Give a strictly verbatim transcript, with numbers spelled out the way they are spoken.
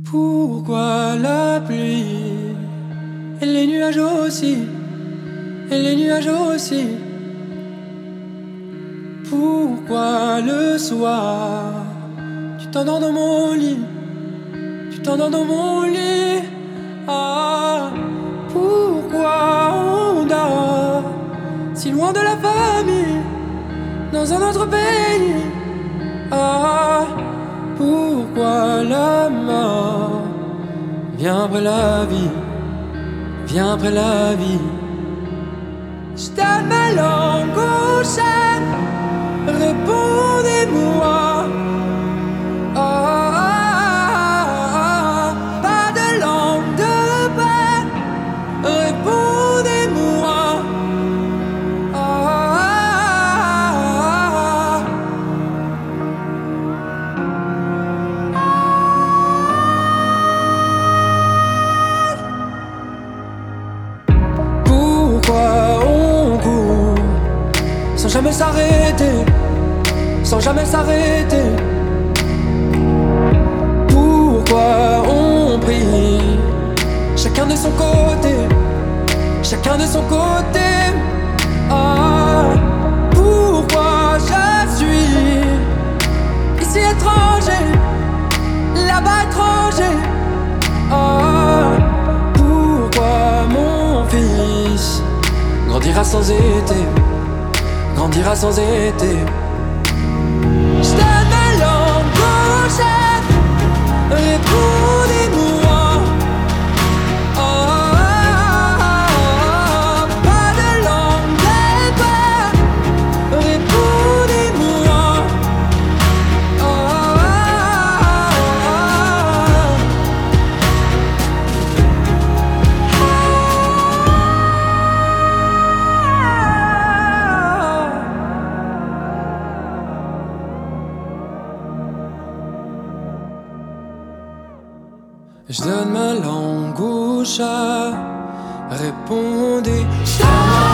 Pourquoi la pluie et les nuages aussi, et les nuages aussi? Pourquoi le soir tu t'endors dans mon lit, tu t'endors dans mon lit? Ah, pourquoi on dort si loin de la famille, dans un autre pays? Ah, pourquoi la mort vient après la vie, vient après la vie? Je donne ma langue au chat, répondez-moi. Ah, ah, ah, ah, pas de langue de paix, répondez-moi. Ah, ah, ah, ah. Pourquoi on court sans jamais s'arrêter, sans jamais s'arrêter? Pourquoi on prie, chacun de son côté, chacun de son côté? Ah, pourquoi je suis ici étranger, là-bas étranger? Ah, pourquoi mon fils grandira sans été, grandira sans été? Je donne ma langue au chat, répondez-moi. Ah, ah, ah, pas de langue de paix, répondez-moi. Ah, ah, je donne ma langue au chat, répondez.